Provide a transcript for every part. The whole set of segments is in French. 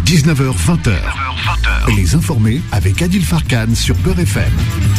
19h, 20h. Les informés avec Adil Farkan sur Beurre FM.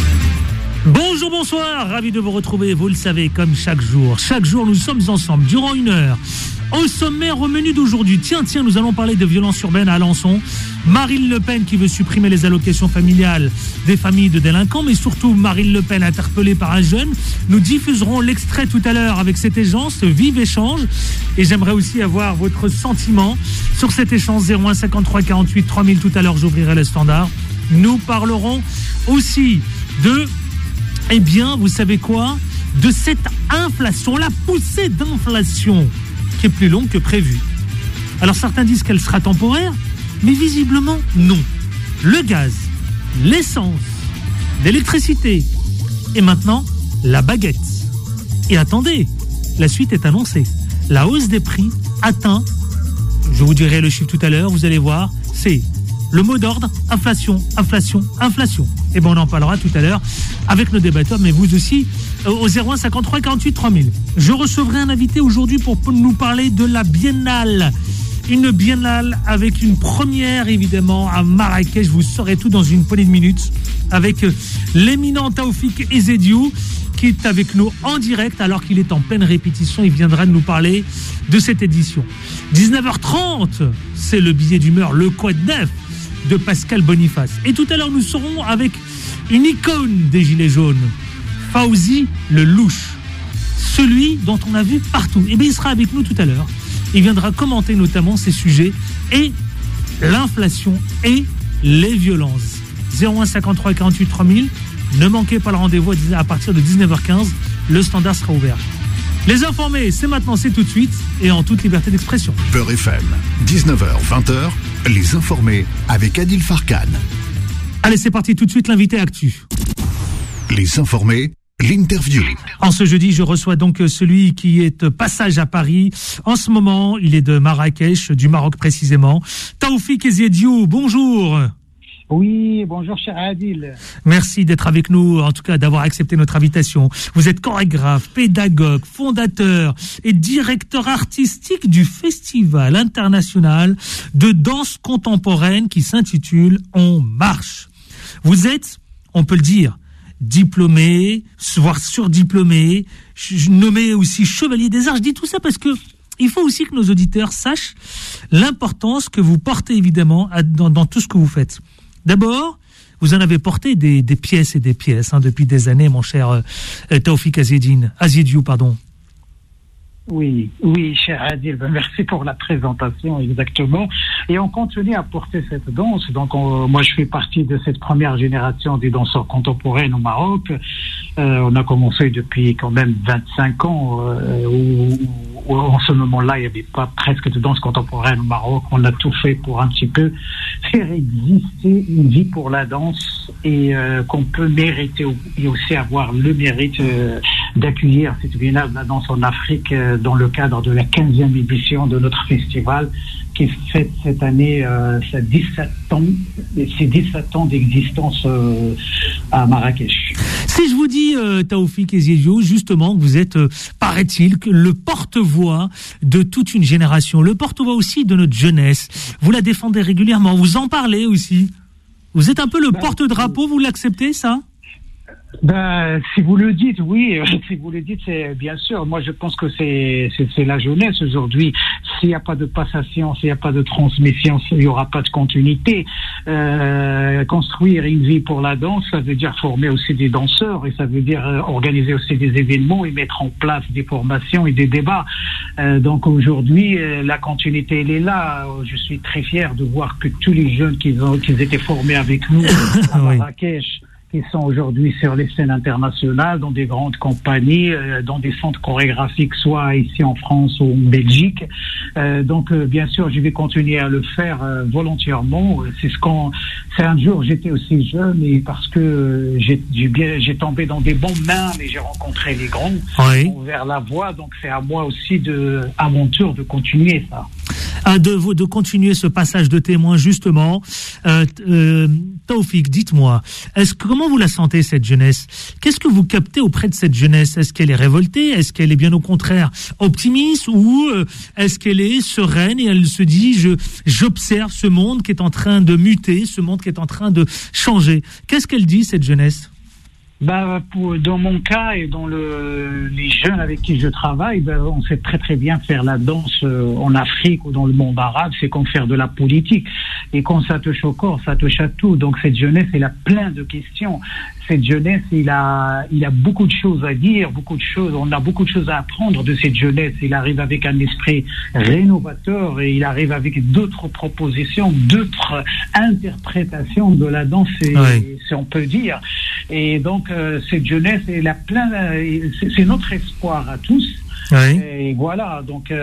Bonjour, bonsoir, ravi de vous retrouver, vous le savez, comme chaque jour. Chaque jour, nous sommes ensemble durant 1 heure. Au sommaire, au menu d'aujourd'hui, tiens, nous allons parler de violences urbaines à Alençon. Marine Le Pen qui veut supprimer les allocations familiales des familles de délinquants, mais surtout Marine Le Pen interpellée par un jeune. Nous diffuserons l'extrait tout à l'heure avec cet échange, ce vif échange. Et j'aimerais aussi avoir votre sentiment sur cet échange 01 53 48 3000. Tout à l'heure, j'ouvrirai le standard. Nous parlerons aussi de, eh bien, vous savez quoi ? De cette inflation, la poussée d'inflation qui est plus longue que prévu. Alors certains disent qu'elle sera temporaire, mais visiblement non. Le gaz, l'essence, l'électricité et maintenant la baguette. Et attendez, la suite est annoncée. La hausse des prix atteint, je vous dirai le chiffre tout à l'heure, vous allez voir, c'est le mot d'ordre, inflation, inflation, inflation. Et bien on en parlera tout à l'heure avec nos débatteurs, mais vous aussi, au 01 53 48 3000. Je recevrai un invité aujourd'hui pour nous parler de la Biennale. Une Biennale avec une première, évidemment, à Marrakech. Vous saurez tout dans une poignée de minutes. Avec l'éminent Taoufik Ezediou, qui est avec nous en direct, alors qu'il est en pleine répétition. Il viendra de nous parler de cette édition. 19h30, c'est le billet d'humeur, le Quad Neuf de Pascal Boniface. Et tout à l'heure, nous serons avec une icône des Gilets jaunes, Fawzi le Louche, celui dont on a vu partout. Et bien, il sera avec nous tout à l'heure. Il viendra commenter notamment ces sujets et l'inflation et les violences. 01 53 48 3000. Ne manquez pas le rendez-vous à partir de 19h15. Le standard sera ouvert. Les informés, c'est maintenant, c'est tout de suite et en toute liberté d'expression. Beurre FM, 19h, 20h. Les informés avec Adil Farkan. Allez, c'est parti tout de suite, l'invité actu. Les informés. L'interview. En ce jeudi, je reçois donc celui qui est passage à Paris. En ce moment, il est de Marrakech, du Maroc précisément. Taoufik Ezediou, bonjour. Oui, bonjour cher Adil. Merci d'être avec nous, en tout cas d'avoir accepté notre invitation. Vous êtes chorégraphe, pédagogue, fondateur et directeur artistique du Festival international de danse contemporaine qui s'intitule On marche. Vous êtes, on peut le dire, diplômé, voire surdiplômé, nommé aussi chevalier des arts. Je dis tout ça parce que il faut aussi que nos auditeurs sachent l'importance que vous portez évidemment dans tout ce que vous faites. D'abord, vous en avez porté des pièces et des pièces depuis des années, mon cher Taoufik Ezediou, pardon. Oui, cher Adil, merci pour la présentation, exactement. Et on continue à porter cette danse. Donc, moi, je fais partie de cette première génération des danseurs contemporains au Maroc. On a commencé depuis quand même 25 ans, où en ce moment-là, il n'y avait pas presque de danse contemporaine au Maroc. On a tout fait pour un petit peu faire exister une vie pour la danse et qu'on peut mériter et aussi avoir le mérite d'accueillir cette biennale de la danse en Afrique dans le cadre de la 15e édition de notre festival qui fête cette année ses 17 ans d'existence à Marrakech. Si je vous dis, Taoufik Ezediou, justement, que vous êtes, paraît-il, le porte-voix de toute une génération, le porte-voix aussi de notre jeunesse. Vous la défendez régulièrement, vous en parlez aussi. Vous êtes un peu le porte-drapeau, vous l'acceptez, ça ? Si vous le dites, oui. Si vous le dites, c'est bien sûr. Moi, je pense que c'est la jeunesse aujourd'hui. S'il n'y a pas de passation, s'il n'y a pas de transmission, il n'y aura pas de continuité. Construire une vie pour la danse, ça veut dire former aussi des danseurs et ça veut dire organiser aussi des événements et mettre en place des formations et des débats. Donc aujourd'hui, la continuité, elle est là. Je suis très fier de voir que tous les jeunes qui étaient formés avec nous à Marrakech, qui sont aujourd'hui sur les scènes internationales, dans des grandes compagnies, dans des centres chorégraphiques, soit ici en France ou en Belgique. Donc, bien sûr, je vais continuer à le faire volontairement. C'est un jour, j'étais aussi jeune et parce que j'ai tombé dans des bonnes mains, mais j'ai rencontré les grands, ouvert la voie. Donc, c'est à moi aussi à mon tour de continuer ça. De continuer ce passage de témoin, justement. Taoufik, dites-moi, comment Comment vous la sentez, cette jeunesse? Qu'est-ce que vous captez auprès de cette jeunesse? Est-ce qu'elle est révoltée? Est-ce qu'elle est bien au contraire optimiste? Ou est-ce qu'elle est sereine et elle se dit j'observe ce monde qui est en train de muter, ce monde qui est en train de changer? Qu'est-ce qu'elle dit, cette jeunesse? Dans mon cas et dans les jeunes avec qui je travaille, on sait très très bien faire la danse en Afrique ou dans le monde arabe, c'est comme faire de la politique. Et quand ça touche au corps, ça touche à tout. Donc cette jeunesse, elle a plein de questions. Cette jeunesse, il a beaucoup de choses à dire, on a beaucoup de choses à apprendre de cette jeunesse. Il arrive avec un esprit rénovateur et il arrive avec d'autres propositions, d'autres interprétations de la danse, si on peut dire. Et donc, cette jeunesse, elle a c'est notre espoir à tous. Oui. Et voilà, donc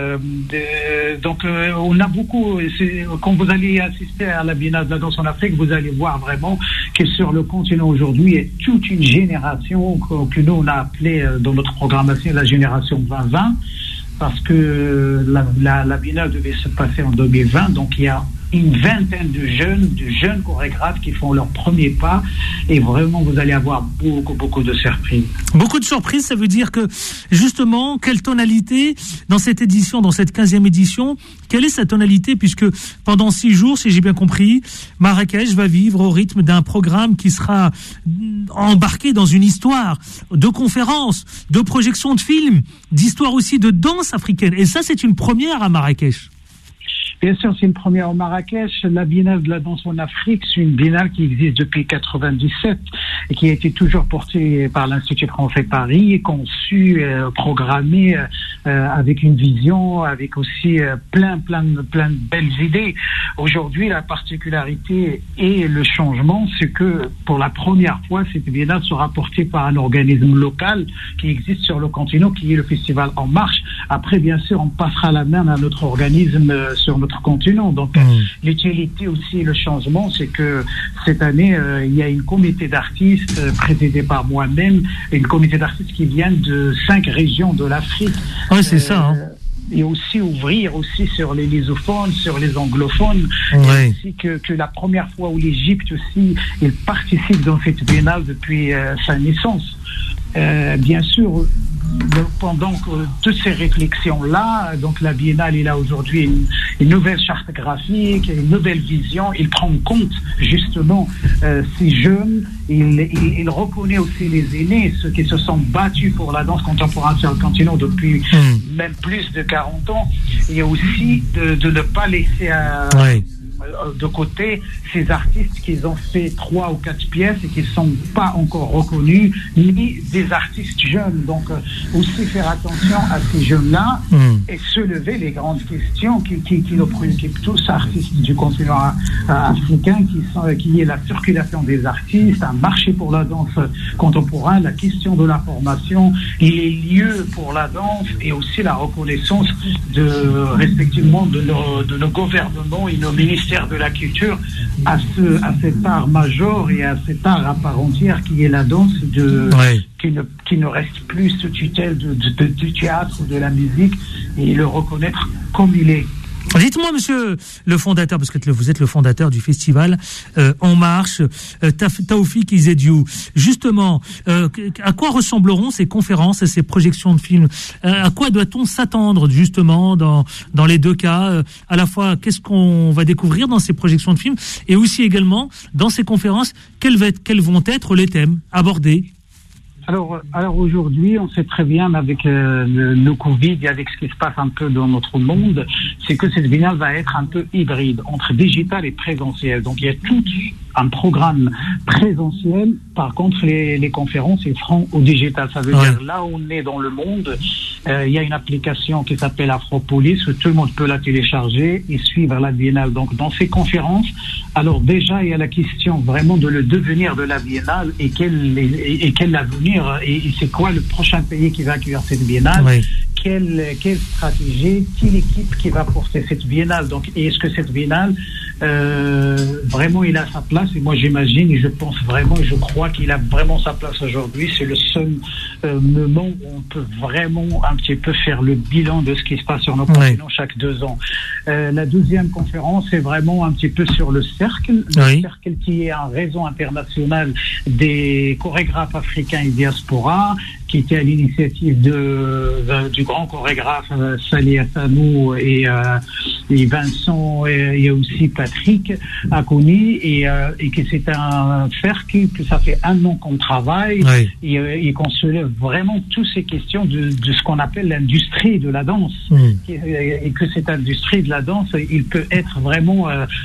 on a beaucoup. Quand vous allez assister à la Biennale de la danse en Afrique, vous allez voir vraiment que sur le continent aujourd'hui, il y a toute une génération que nous on a appelée dans notre programmation la génération 2020, parce que la Biennale devait se passer en 2020, donc il y a une vingtaine de jeunes chorégraphes qui font leur premier pas, et vraiment vous allez avoir beaucoup de surprises. Beaucoup de surprises, ça veut dire que justement, quelle tonalité dans cette édition, dans cette 15e édition, quelle est sa tonalité, puisque pendant 6 jours, si j'ai bien compris, Marrakech va vivre au rythme d'un programme qui sera embarqué dans une histoire de conférences, de projections de films, d'histoire aussi de danse africaine, et ça c'est une première à Marrakech. Bien sûr, c'est une première au Marrakech. La Biennale de la danse en Afrique, c'est une biennale qui existe depuis 1997 et qui a été toujours portée par l'Institut français Paris et conçue, programmée avec une vision, avec aussi plein de belles idées. Aujourd'hui, la particularité et le changement, c'est que pour la première fois, cette biennale sera portée par un organisme local qui existe sur le continent, qui est le Festival En Marche. Après, bien sûr, on passera la main à notre organisme sur notre continent. Donc, l'utilité aussi, le changement, c'est que cette année, il y a une comité d'artistes présidée par moi-même, une comité d'artistes qui vient de 5 régions de l'Afrique. Oui, c'est ça. Et aussi ouvrir aussi sur les lésophones, sur les anglophones, oui. Ainsi que la première fois où l'Égypte aussi, il participe dans cette biennale depuis sa naissance. Bien sûr, pendant toutes ces réflexions-là, donc la Biennale, il a aujourd'hui une nouvelle charte graphique, une nouvelle vision. Il prend en compte justement ces jeunes. Il reconnaît aussi les aînés, ceux qui se sont battus pour la danse contemporaine sur le continent depuis même plus de 40 ans. Et aussi de ne pas laisser de côté ces artistes qui ont fait 3 ou 4 pièces et qui ne sont pas encore reconnus, ni des artistes jeunes. Donc aussi faire attention à ces jeunes-là et se lever les grandes questions qui nous préoccupent tous, artistes du continent africain, qui est la circulation des artistes, un marché pour la danse contemporaine, la question de la formation, les lieux pour la danse et aussi la reconnaissance respectivement de nos gouvernements et nos ministères de la culture à cet art majeur et à cet art à part entière qui est la danse, qui ne reste plus sous tutelle du théâtre, de la musique, et le reconnaître comme il est. Dites-moi, monsieur le fondateur, parce que vous êtes le fondateur du festival En Marche, Taoufik Izediou. Justement, à quoi ressembleront ces conférences et ces projections de films? À quoi doit-on s'attendre, justement, dans les 2 cas? À la fois, qu'est-ce qu'on va découvrir dans ces projections de films, et aussi également, dans ces conférences, quels vont être les thèmes abordés? Alors aujourd'hui, on sait très bien avec le Covid et avec ce qui se passe un peu dans notre monde, c'est que cette biennale va être un peu hybride entre digital et présentiel. Donc il y a tout un programme présentiel. Par contre, les conférences, ils seront au digital. Ça veut dire là où on est dans le monde, il y a une application qui s'appelle Afropolis où tout le monde peut la télécharger et suivre la biennale. Donc dans ces conférences, alors déjà il y a la question vraiment de le devenir de la biennale et quel avenir et c'est quoi le prochain pays qui va accueillir cette biennale. Quelle stratégie, quelle équipe qui va porter cette biennale. Donc, est-ce que cette biennale Vraiment, il a sa place. Et moi, j'imagine et je pense vraiment, et je crois qu'il a vraiment sa place aujourd'hui. C'est le seul moment où on peut vraiment un petit peu faire le bilan de ce qui se passe sur nos continents chaque 2 ans. La deuxième conférence, c'est vraiment un petit peu sur le cercle. Le cercle qui est un réseau international des chorégraphes africains et diaspora, qui était à l'initiative du grand chorégraphe Salih Hassanou et Vincent et aussi Patrick Akoni et que c'est un cercle que ça fait 1 an qu'on travaille et qu'on se lève vraiment toutes ces questions de ce qu'on appelle l'industrie de la danse et que cette industrie de la danse, il peut être vraiment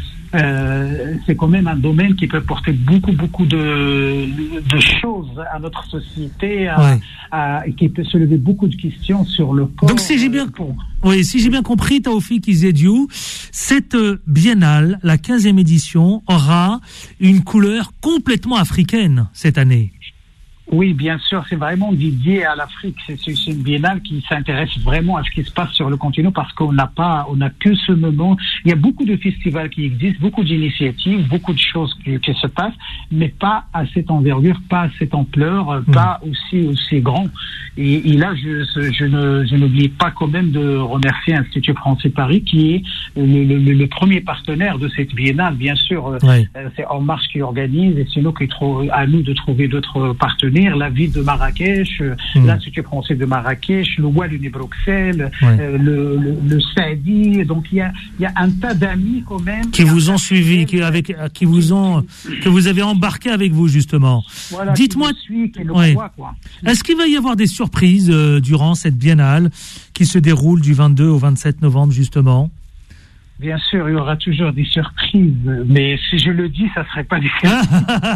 c'est quand même un domaine qui peut porter beaucoup de choses à notre société, qui peut se lever beaucoup de questions sur le corps. Donc si j'ai bien compris, Taoufik Izediou, cette biennale, la 15e édition, aura une couleur complètement africaine cette année. Oui, bien sûr, c'est vraiment dédié à l'Afrique. C'est une biennale qui s'intéresse vraiment à ce qui se passe sur le continent parce qu'on n'a que ce moment. Il y a beaucoup de festivals qui existent, beaucoup d'initiatives, beaucoup de choses qui se passent, mais pas à cette envergure, pas à cette ampleur, pas aussi grand. Et là, je n'oublie pas quand même de remercier l'Institut français Paris qui est le premier partenaire de cette biennale. Bien sûr, c'est En Marche qui organise et sinon à nous de trouver d'autres partenaires. La ville de Marrakech, l'Institut français de Marrakech, le Wallonie Bruxelles, le Saadi. Donc il y a un tas d'amis quand même qui vous ont suivi, que vous avez embarqué avec vous justement. Voilà, dites-moi, est-ce qu'il va y avoir des surprises durant cette biennale qui se déroule du 22 au 27 novembre justement? Bien sûr, il y aura toujours des surprises, mais si je le dis, ça serait pas des surprises.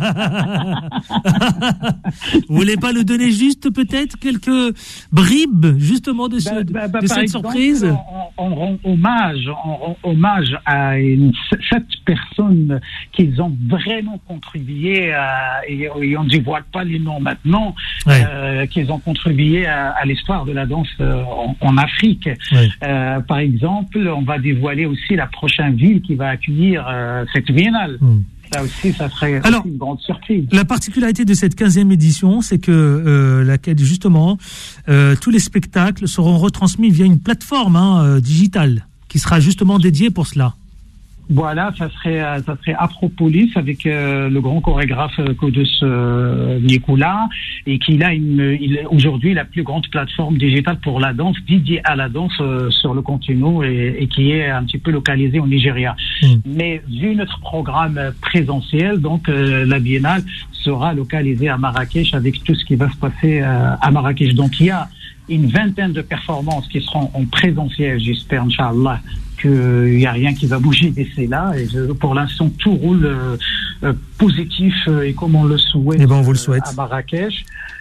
Vous voulez pas le donner juste peut-être quelques bribes justement de cette exemple, surprise? On rend hommage à 7 personnes qui ont vraiment contribué et on ne dévoile pas les noms maintenant, qui ont contribué à l'histoire de la danse en Afrique. Par exemple, on va dévoiler aussi la prochaine ville qui va accueillir cette biennale. Ça aussi, ça serait aussi une grande surprise. La particularité de cette 15e édition, c'est que justement, tous les spectacles seront retransmis via une plateforme digitale qui sera justement dédiée pour cela. Voilà, ça serait Afropolis avec le grand chorégraphe Kodos Nicolas et qu'il a aujourd'hui la plus grande plateforme digitale pour la danse, dédiée à la danse sur le continent et qui est un petit peu localisée au Nigeria. Mais vu notre programme présentiel, donc la biennale sera localisée à Marrakech avec tout ce qui va se passer à Marrakech. Donc il y a une 20aine de performances qui seront en présentiel, j'espère, Inch'Allah, qu'il n'y a rien qui va bouger d'ici là. Et pour l'instant, tout roule positif et comme on le souhaite, on vous le souhaite. À Marrakech.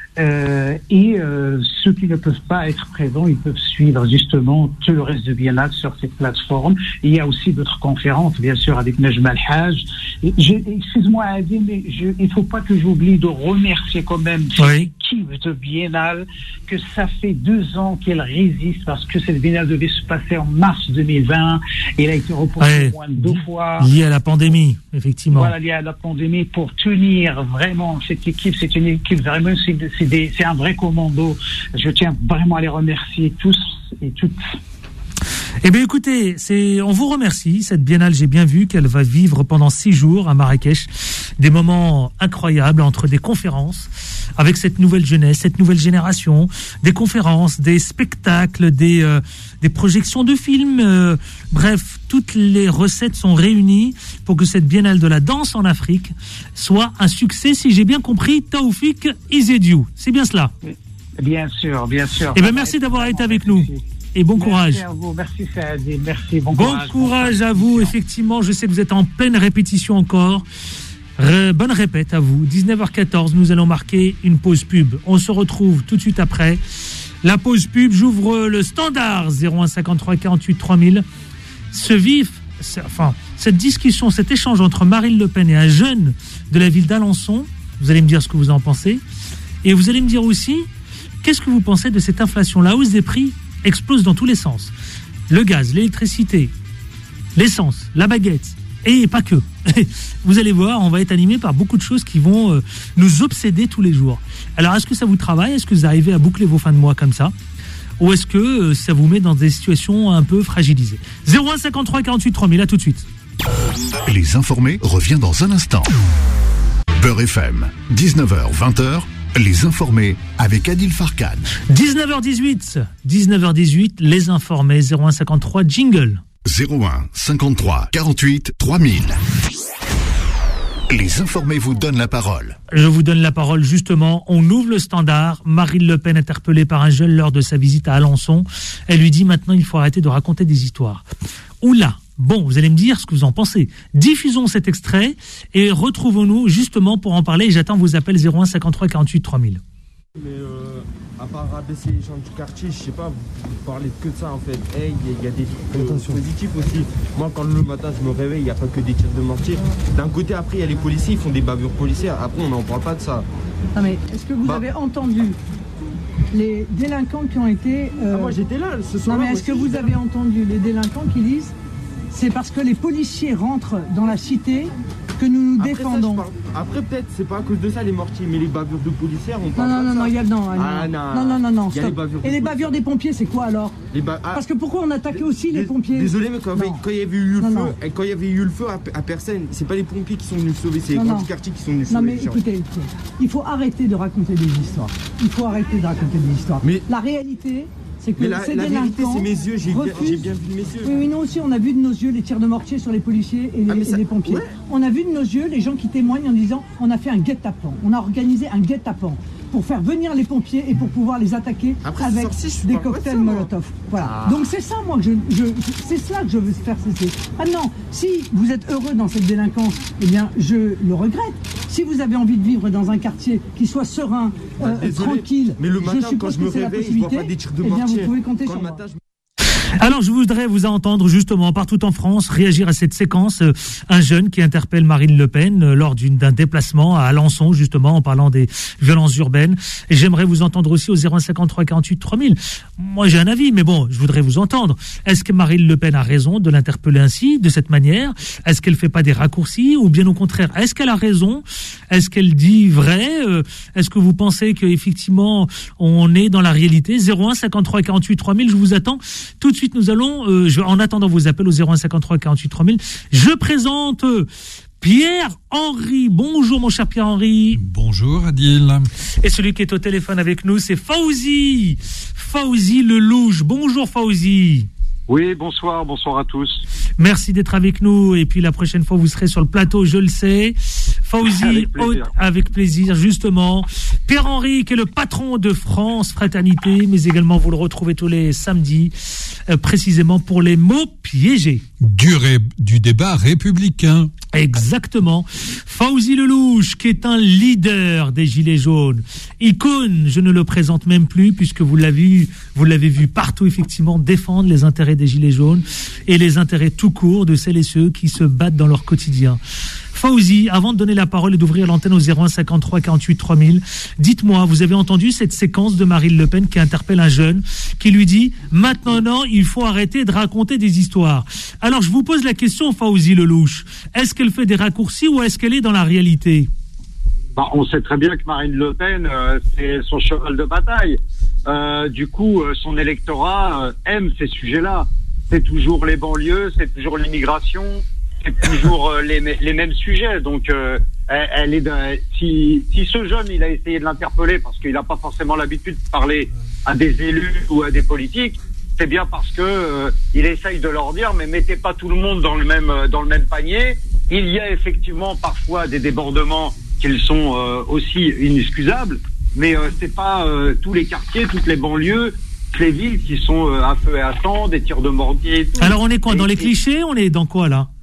Ceux qui ne peuvent pas être présents, ils peuvent suivre justement tout le reste de biennale sur cette plateforme. Il y a aussi d'autres conférences, bien sûr, avec Najma Al-Haj. Excuse-moi, Adi, mais il ne faut pas que j'oublie de remercier quand même l'équipe de biennale, que ça fait 2 ans qu'elle résiste parce que cette biennale devait se passer en mars 2020. Elle a été reportée moins de 2 fois. Liée à la pandémie, effectivement. Voilà, liée à la pandémie pour tenir vraiment cette équipe. C'est une équipe vraiment, c'est un vrai commando. Je tiens vraiment à les remercier tous et toutes. Eh bien, écoutez, on vous remercie. Cette biennale, j'ai bien vu qu'elle va vivre pendant 6 jours à Marrakech des moments incroyables entre des conférences avec cette nouvelle jeunesse, cette nouvelle génération, des conférences, des spectacles, des projections de films. Bref, toutes les recettes sont réunies pour que cette biennale de la danse en Afrique soit un succès, si j'ai bien compris, Taoufik Izediou. C'est bien cela? Bien sûr, bien sûr. Eh bien, merci d'avoir été avec nous. Et bon courage. Merci à vous, merci Saadi, merci, bon courage à vous, effectivement, je sais que vous êtes en pleine répétition encore. Bonne répète à vous, 19h14, nous allons marquer une pause pub. On se retrouve tout de suite après la pause pub. J'ouvre le standard 01 53 48 3000. Cette discussion, cet échange entre Marine Le Pen et un jeune de la ville d'Alençon, vous allez me dire ce que vous en pensez. Et vous allez me dire aussi, qu'est-ce que vous pensez de cette inflation? La hausse des prix explose dans tous les sens. Le gaz, l'électricité, l'essence, la baguette Et pas que. Vous allez voir, on va être animé par beaucoup de choses qui vont nous obséder tous les jours. Alors, est-ce que ça vous travaille? Est-ce que vous arrivez à boucler vos fins de mois comme ça? Ou est-ce que ça vous met dans des situations un peu fragilisées? 01 53 48 3000, à tout de suite. Les informés revient dans un instant. Beurre FM, 19h-20h, les informés avec Adil Farkan. 19h18, les informés, 01 53, jingle. 01 53 48 3000. Les informés vous donnent la parole. Je vous donne la parole justement. On ouvre le standard. Marine Le Pen interpellée par un jeune lors de sa visite à Alençon. Elle lui dit maintenant il faut arrêter de raconter des histoires. Oula. Bon, vous allez me dire ce que vous en pensez. Diffusons cet extrait et retrouvons-nous justement pour en parler. J'attends vos appels 01 53 48 3000. Mais à part rabaisser les gens du quartier, je sais pas, vous parlez que de ça en fait. Hey, il y a des trucs positifs aussi. Moi, quand le matin je me réveille, il n'y a pas que des tirs de mortier. D'un côté, après, il y a les policiers, ils font des bavures policières. Après, on n'en parle pas de ça. Non mais est-ce que vous avez entendu les délinquants qui ont été... moi, j'étais là ce soir. Non mais est-ce que vous avez entendu les délinquants qui disent c'est parce que les policiers rentrent dans la cité que nous nous défendons. Après, peut-être, c'est pas à cause de ça les mortiers, mais les bavures de policières, on parle non, non, stop. Et les bavures des pompiers, c'est quoi alors? Parce que pourquoi on attaquait aussi les pompiers? Désolé, mais quand il y avait eu le feu, à personne, c'est pas les pompiers qui sont venus sauver, c'est les grands quartiers qui sont venus sauver. Non mais écoutez, il faut arrêter de raconter des histoires. Mais la réalité... c'est que la vérité, c'est mes yeux, j'ai bien vu de mes yeux. Oui, nous aussi, on a vu de nos yeux les tirs de mortier sur les policiers et les pompiers. Ouais. On a vu de nos yeux les gens qui témoignent en disant on a fait un guet-apens, on a organisé un guet-apens pour faire venir les pompiers et pour pouvoir les attaquer avec des cocktails Molotov. Voilà. Donc c'est ça, moi, c'est cela que je veux faire cesser. Maintenant, si vous êtes heureux dans cette délinquance, eh bien, je le regrette. Si vous avez envie de vivre dans un quartier qui soit serein, tranquille, mais le matin, quand je me réveille, je vois pas des tirs de mortier. Eh bien, vous pouvez compter sur moi. Alors, je voudrais vous entendre justement partout en France réagir à cette séquence. Un jeune qui interpelle Marine Le Pen lors d'un déplacement à Alençon, justement, en parlant des violences urbaines. Et j'aimerais vous entendre aussi au 01 53 48 3000. Moi, j'ai un avis, mais bon, je voudrais vous entendre. Est-ce que Marine Le Pen a raison de l'interpeller ainsi, de cette manière? Est-ce qu'elle fait pas des raccourcis? Ou bien au contraire, est-ce qu'elle a raison? Est-ce qu'elle dit vrai? Est-ce que vous pensez qu'effectivement, on est dans la réalité? 01 53 48 3000, je vous attends. Tout de suite, nous allons, en attendant vos appels au 01 53 48 3000, je présente Pierre-Henri. Bonjour mon cher Pierre-Henri. Bonjour Adil. Et celui qui est au téléphone avec nous, c'est Fawzi Lelouch. Bonjour Fawzi. Oui, bonsoir à tous. Merci d'être avec nous et puis la prochaine fois vous serez sur le plateau, je le sais. Fawzi, avec plaisir, justement. Pierre-Henri, qui est le patron de France Fraternité, mais également vous le retrouvez tous les samedis, précisément pour les mots piégés. Du débat républicain. Exactement. Fawzi Lelouch, qui est un leader des Gilets jaunes. Icône, je ne le présente même plus, puisque vous l'avez vu partout, effectivement, défendre les intérêts des Gilets jaunes et les intérêts tout court de celles et ceux qui se battent dans leur quotidien. Fawzi, avant de donner la parole et d'ouvrir l'antenne au 01 53 48 3000, dites-moi, vous avez entendu cette séquence de Marine Le Pen qui interpelle un jeune, qui lui dit « Maintenant, il faut arrêter de raconter des histoires ». Alors, je vous pose la question, Fawzi Lelouch. Est-ce qu'elle fait des raccourcis ou est-ce qu'elle est dans la réalité ? On sait très bien que Marine Le Pen, c'est son cheval de bataille. Du coup, son électorat aime ces sujets-là. C'est toujours les banlieues, c'est toujours l'immigration, c'est toujours les mêmes sujets. Donc, elle est si ce jeune, il a essayé de l'interpeller parce qu'il n'a pas forcément l'habitude de parler à des élus ou à des politiques, c'est bien parce que il essaye de leur dire, mais mettez pas tout le monde dans le même panier. Il y a effectivement parfois des débordements qui sont aussi inexcusables, mais c'est pas tous les quartiers, toutes les banlieues, les villes qui sont à feu et à sang, des tirs de mortier et tout. Alors on est quoi, dans les clichés? On est dans quoi là?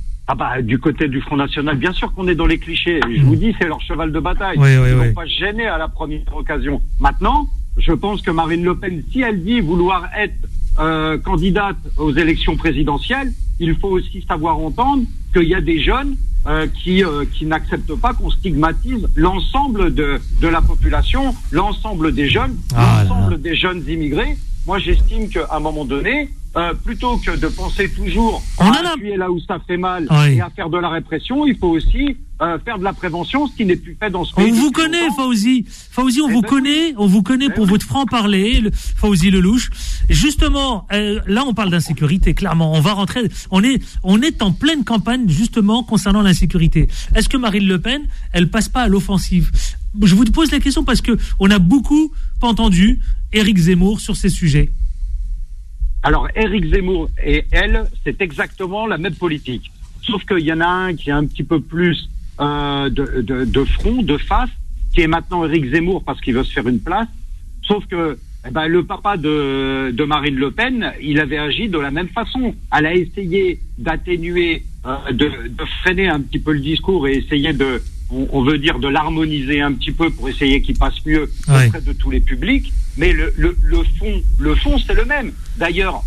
Du côté du Front National, bien sûr qu'on est dans les clichés. Je vous dis, c'est leur cheval de bataille. Oui, Ils ne vont pas se gêner à la première occasion. Maintenant, je pense que Marine Le Pen, si elle dit vouloir être candidate aux élections présidentielles, il faut aussi savoir entendre qu'il y a des jeunes qui n'acceptent pas qu'on stigmatise l'ensemble de la population, l'ensemble des jeunes, l'ensemble des jeunes immigrés. Moi, j'estime qu'à un moment donné, plutôt que de penser toujours à appuyer là où ça fait mal et à faire de la répression, il faut aussi faire de la prévention, ce qui n'est plus fait dans ce pays. On vous connaît, Fawzi. Fawzi, on vous connaît pour votre franc-parler, Fawzi Lelouch. Justement, là, on parle d'insécurité, clairement. On va rentrer, on est en pleine campagne, justement, concernant l'insécurité. Est-ce que Marine Le Pen, elle passe pas à l'offensive? Je vous pose la question parce que on a beaucoup entendu Éric Zemmour sur ces sujets. Alors, Éric Zemmour et elle, c'est exactement la même politique. Sauf qu'il y en a un qui a un petit peu plus de front, de face, qui est maintenant Éric Zemmour parce qu'il veut se faire une place. Sauf que le papa de Marine Le Pen, il avait agi de la même façon. Elle a essayé d'atténuer, de freiner un petit peu le discours et essayer on veut dire de l'harmoniser un petit peu pour essayer qu'il passe mieux auprès de tous les publics. Mais le fond, c'est le même. D'ailleurs,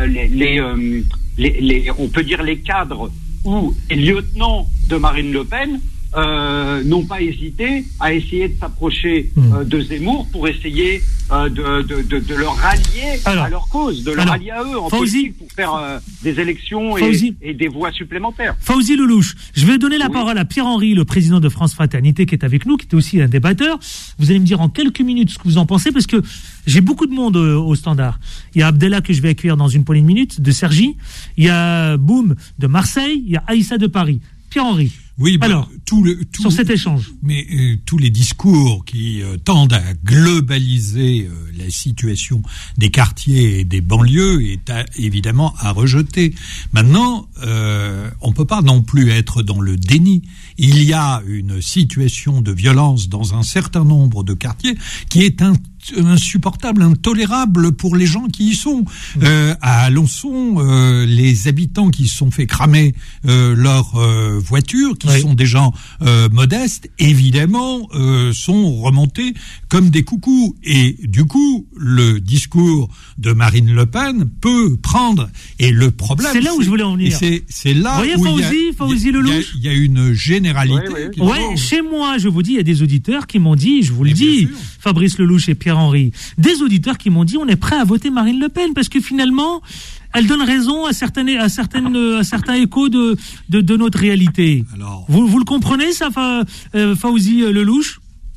on peut dire les cadres ou les lieutenants de Marine Le Pen n'ont pas hésité à essayer de s'approcher de Zemmour pour essayer de leur rallier à leur cause, de leur rallier à eux en politique pour faire des élections et des voix supplémentaires. Fawzi Lelouch, je vais donner la parole à Pierre-Henri, le président de France Fraternité, qui est avec nous, qui est aussi un débatteur. Vous allez me dire en quelques minutes ce que vous en pensez, parce que j'ai beaucoup de monde au standard. Il y a Abdallah que je vais accueillir dans une poignée de minutes, de Cergy. Il y a Boum de Marseille. Il y a Aïssa de Paris. Pierre-Henri. Oui, alors, sur cet échange. Mais tous les discours qui tendent à globaliser la situation des quartiers et des banlieues est évidemment à rejeter. Maintenant, on peut pas non plus être dans le déni. Il y a une situation de violence dans un certain nombre de quartiers qui est insupportable, intolérable pour les gens qui y sont. À Alençon, les habitants qui se sont fait cramer leur voiture, qui sont des gens modestes, évidemment, sont remontés comme des coucous. Et du coup, le discours de Marine Le Pen peut prendre. Et le problème, c'est là où je voulais en venir. C'est là voyez, où il y a une généralité. Chez moi, je vous dis, il y a des auditeurs qui m'ont dit, je vous le dis, Fabrice Lelouch et Pierre-Henri, des auditeurs qui m'ont dit, on est prêt à voter Marine Le Pen parce que finalement, elle donne raison à certains échos de notre réalité. Alors, vous le comprenez, ça, Fawzi Lelouch?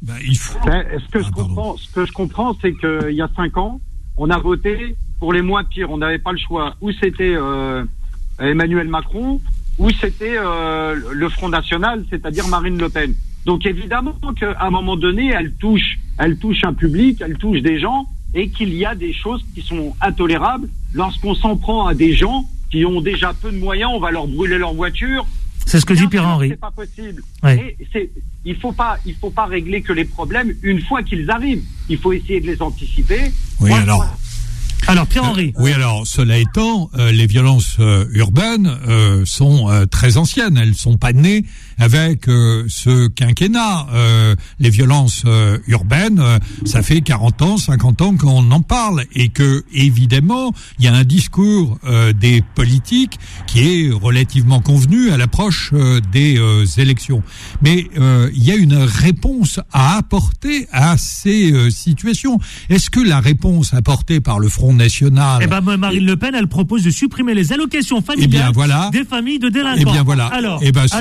Ce que je comprends, c'est qu'il y a 5 ans, on a voté pour les moins pires. On n'avait pas le choix. Ou c'était Emmanuel Macron, ou c'était le Front National, c'est-à-dire Marine Le Pen. Donc évidemment qu'à un moment donné, elle touche un public, elle touche des gens, et qu'il y a des choses qui sont intolérables. Lorsqu'on s'en prend à des gens qui ont déjà peu de moyens, on va leur brûler leur voiture. C'est ce que dit Pierre-Henri. C'est pas possible. Et il faut pas régler que les problèmes une fois qu'ils arrivent. Il faut essayer de les anticiper. Oui, alors Pierre-Henri. Alors cela étant, les violences urbaines sont très anciennes. Elles sont pas nées avec ce quinquennat. Les violences urbaines, ça fait 40 ans, 50 ans qu'on en parle, et que évidemment, il y a un discours des politiques qui est relativement convenu à l'approche des élections. Mais il y a une réponse à apporter à ces situations. Est-ce que la réponse apportée par le Front National... Marine Le Pen, elle propose de supprimer les allocations familiales des familles de délinquants.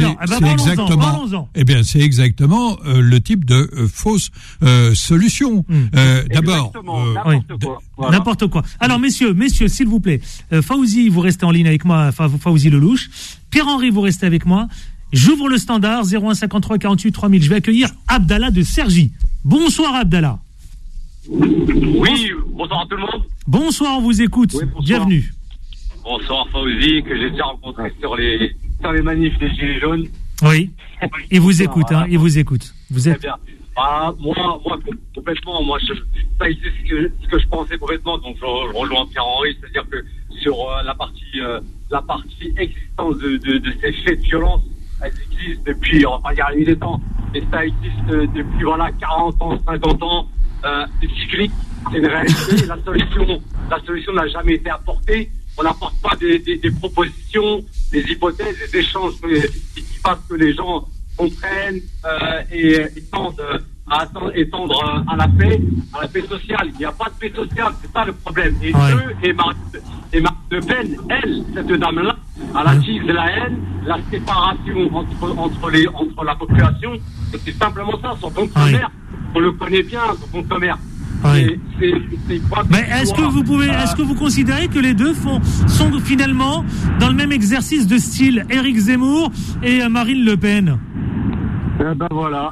C'est exactement le type de fausse solution. D'abord, n'importe quoi. Alors messieurs, s'il vous plaît, Fawzi, vous restez en ligne avec moi, Fawzi Lelouch. Pierre-Henri, vous restez avec moi. J'ouvre le standard 01 53 48 3000. Je vais accueillir Abdallah de Cergy. Bonsoir Abdallah. Oui, bonsoir à tout le monde. Bonsoir, on vous écoute. Oui, bienvenue. Bonsoir Fawzi, que j'ai déjà rencontré sur les manifs des Gilets jaunes. Oui, il vous écoute, il vous écoute. Vous êtes... Très bien. Moi, complètement, ça ici, ce que je pensais complètement, donc je rejoins Pierre-Henri, c'est-à-dire que sur la partie existence de ces faits de violence, elles existent depuis, on va pas dire la nuit des temps, mais ça existe depuis 40 ans, 50 ans, c'est cyclique, c'est une réalité. La solution n'a jamais été apportée. On n'apporte pas des propositions, des hypothèses, des échanges qui fassent que les gens comprennent et tendent à étendre à la paix sociale. Il n'y a pas de paix sociale, c'est ça le problème. Et Marine Le Pen, elle, cette dame-là, elle attise la haine, la séparation entre la population. C'est simplement ça, son bon commerce. On le connaît bien, son bon commerce. Oui. Mais est-ce que vous considérez que les deux sont finalement dans le même exercice de style, Éric Zemmour et Marine Le Pen? Ben voilà.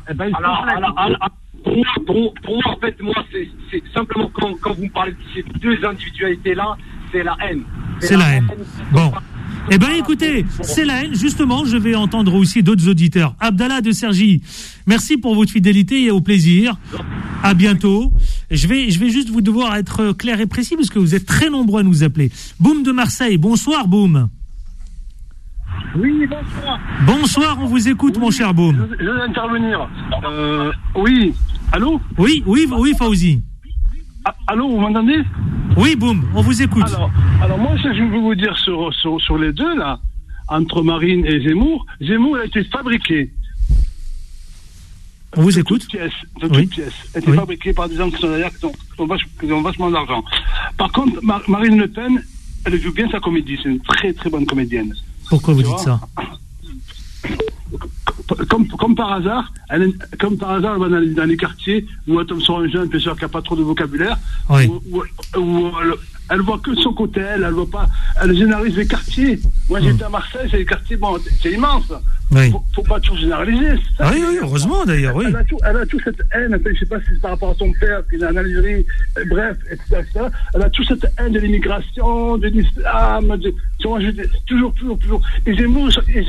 Pour moi, en fait, c'est simplement quand vous me parlez de ces deux individualités-là, c'est la haine. C'est la haine. Bon. Eh bien, écoutez, c'est la haine. Justement, je vais entendre aussi d'autres auditeurs. Abdallah de Cergy, merci pour votre fidélité et au plaisir. À bientôt. Je vais juste vous devoir être clair et précis parce que vous êtes très nombreux à nous appeler. Boum de Marseille. Bonsoir, Boum. Oui, bonsoir. Bonsoir, on vous écoute, mon cher Boum. Je veux intervenir. Oui. Allô ? Oui, Fauzi. Allô, vous m'entendez ? Oui, Boum, on vous écoute. Alors moi, ce que je veux vous dire sur les deux, là, entre Marine et Zemmour, Zemmour a été fabriqué. On vous écoute. De toutes pièces. A été fabriqué par des gens qui sont derrière, qui ont vachement d'argent. Par contre, Marine Le Pen, elle joue bien sa comédie. C'est une très très bonne comédienne. Pourquoi vous dites ça ? Comme par hasard, elle va dans les quartiers où elle tombe sur un jeune pêcheur qui n'a pas trop de vocabulaire, où elle voit que de son côté, elle voit pas, elle généralise les quartiers. Moi j'étais à Marseille, c'est les quartiers, bon, c'est immense. Faut pas tout généraliser. Oui, heureusement d'ailleurs, oui. Elle a toute cette haine, je sais pas si c'est par rapport à son père, qui est en Algérie, bref, etc. Elle a toute cette haine de l'immigration, de l'islam, toujours. Et Zemmour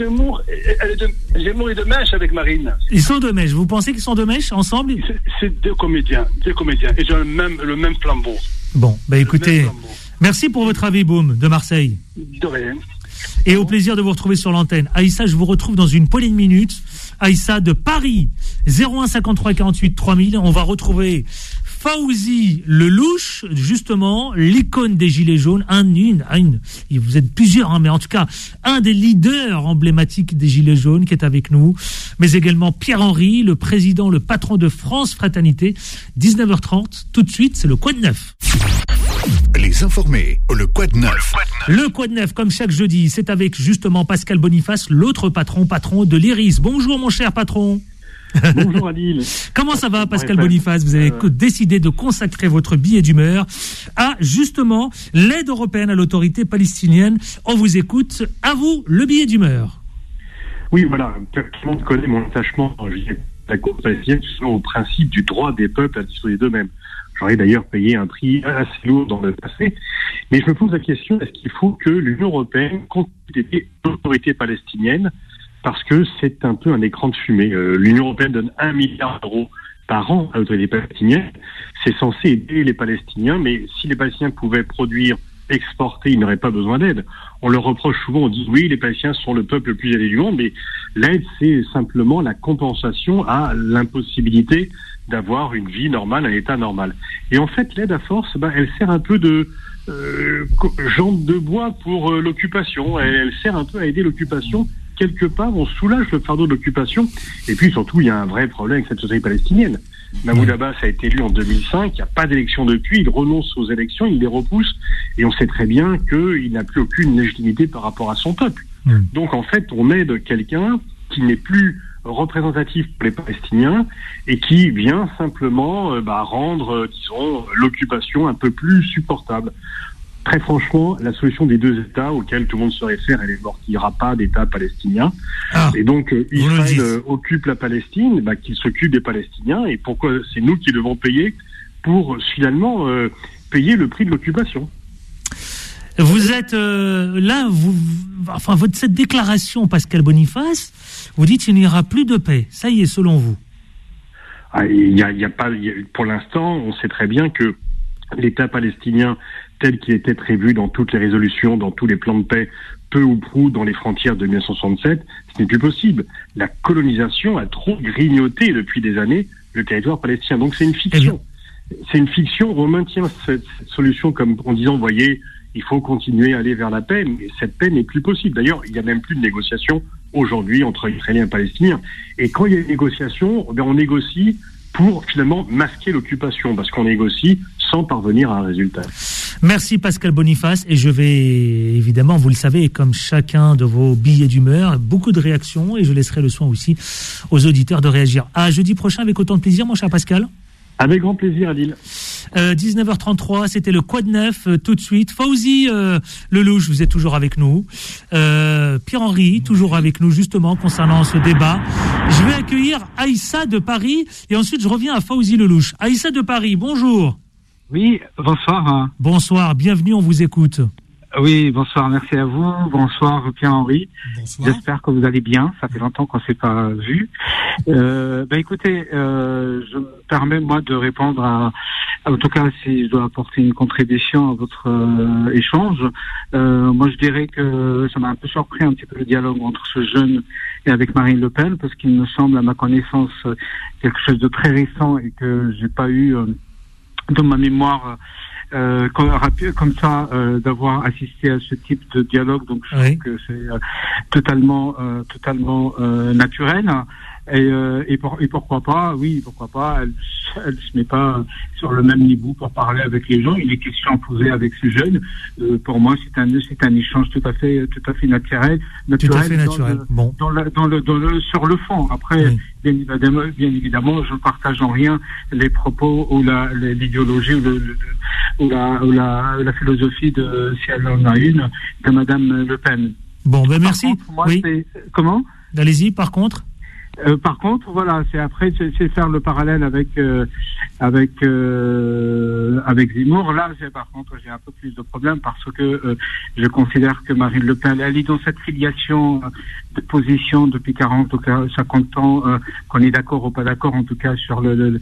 est de mèche avec Marine. Ils sont de mèche. Vous pensez qu'ils sont de mèche ensemble ? C'est deux comédiens. Et ils ont le même flambeau. Bon, écoutez, merci pour votre avis, Boum, de Marseille. De rien. Et au plaisir de vous retrouver sur l'antenne. Aïssa, je vous retrouve dans une poignée de minutes. Aïssa de Paris, 01 53 48 3000. On va retrouver Fauzi Lelouch, justement, l'icône des Gilets jaunes. Vous êtes plusieurs, mais en tout cas, un des leaders emblématiques des Gilets jaunes qui est avec nous. Mais également Pierre-Henri, le président, le patron de France Fraternité. 19h30, tout de suite, c'est le Quad Neuf. Les informés, le Quad Neuf. Le Quad Neuf, comme chaque jeudi, c'est avec justement Pascal Boniface, l'autre patron de l'Iris. Bonjour mon cher patron. Bonjour Adil. Comment ça va Pascal Boniface ? Vous avez décidé de consacrer votre billet d'humeur à justement l'aide européenne à l'autorité palestinienne. On vous écoute. À vous, le billet d'humeur. Oui, voilà. Tout le monde connaît mon attachement à la cause palestinienne, au principe du droit des peuples à disposer d'eux-mêmes. J'aurais d'ailleurs payé un prix assez lourd dans le passé. Mais je me pose la question, est-ce qu'il faut que l'Union européenne continue l'autorité palestinienne ? Parce que c'est un peu un écran de fumée. L'Union européenne donne 1 milliard d'euros par an à l'autorité palestinienne. C'est censé aider les Palestiniens, mais si les Palestiniens pouvaient produire, exporter, ils n'auraient pas besoin d'aide. On leur reproche souvent, on dit oui, les Palestiniens sont le peuple le plus aidé du monde, mais l'aide, c'est simplement la compensation à l'impossibilité d'avoir une vie normale, un état normal. Et en fait, l'aide à force, elle sert un peu de jambe de bois pour l'occupation. Elle sert un peu à aider l'occupation. Quelque part, on soulage le fardeau de l'occupation. Et puis surtout, il y a un vrai problème avec cette société palestinienne. Mahmoud Abbas a été élu en 2005, il n'y a pas d'élection depuis, il renonce aux élections, il les repousse, et on sait très bien qu'il n'a plus aucune légitimité par rapport à son peuple. Donc en fait, on aide quelqu'un qui n'est plus représentatif pour les Palestiniens et qui vient simplement rendre, disons, l'occupation un peu plus supportable. Très franchement, la solution des deux États auxquels tout le monde se réfère, elle est morte. Il n'y aura pas d'État palestinien. Et donc, Israël occupe la Palestine, qu'il s'occupe des Palestiniens. Et pourquoi c'est nous qui devons payer pour, finalement, payer le prix de l'occupation. Vous êtes là, cette déclaration, Pascal Boniface, vous dites qu'il n'y aura plus de paix. Ça y est, selon vous. Pour l'instant, on sait très bien que l'État palestinien tel qu'il était prévu dans toutes les résolutions, dans tous les plans de paix, peu ou prou dans les frontières de 1967, ce n'est plus possible. La colonisation a trop grignoté depuis des années le territoire palestinien. Donc c'est une fiction. C'est une fiction. On maintient cette solution comme en disant, voyez, il faut continuer à aller vers la paix, mais cette paix n'est plus possible. D'ailleurs, il n'y a même plus de négociation aujourd'hui entre Israéliens et Palestiniens. Et quand il y a une négociation, on négocie pour finalement masquer l'occupation, parce qu'on négocie sans parvenir à un résultat. Merci Pascal Boniface, et je vais évidemment, vous le savez, comme chacun de vos billets d'humeur, beaucoup de réactions, et je laisserai le soin aussi aux auditeurs de réagir. À jeudi prochain avec autant de plaisir, mon cher Pascal. Avec grand plaisir, Adil. 19h33, c'était le Quad Neuf, tout de suite. Fauzi Lelouch, vous êtes toujours avec nous. Pierre-Henri, toujours avec nous, justement, concernant ce débat. Je vais accueillir Aïssa de Paris, et ensuite je reviens à Fauzi Lelouch. Aïssa de Paris, bonjour. Oui, bonsoir. Bonsoir, bienvenue, on vous écoute. Oui, bonsoir, merci à vous. Bonsoir Pierre-Henri. Bonsoir. J'espère que vous allez bien. Ça fait longtemps qu'on ne s'est pas vu. Écoutez, je me permets moi de répondre en tout cas si je dois apporter une contribution à votre échange. Moi je dirais que ça m'a un peu surpris un petit peu le dialogue entre ce jeune et avec Marine Le Pen, parce qu'il me semble à ma connaissance quelque chose de très récent et que j'ai pas eu dans ma mémoire comme ça d'avoir assisté à ce type de dialogue. Donc je trouve que c'est totalement naturel. Et pourquoi pas, elle se met pas sur le même niveau pour parler avec les gens. Il est question posée avec ces jeunes. Pour moi, c'est un échange tout à fait naturel. Tout à fait naturel. Sur le fond. Après, bien évidemment, je ne partage en rien les propos ou l'idéologie ou la philosophie de, si elle en a une, de Madame Le Pen. Bon, ben merci. Contre, moi, comment? Allez-y, par contre. Par contre, voilà, c'est faire le parallèle avec Zemmour. Là, par contre, j'ai un peu plus de problème parce que je considère que Marine Le Pen, elle est dans cette filiation de position depuis 40 ou 50 ans, qu'on est d'accord ou pas d'accord, en tout cas sur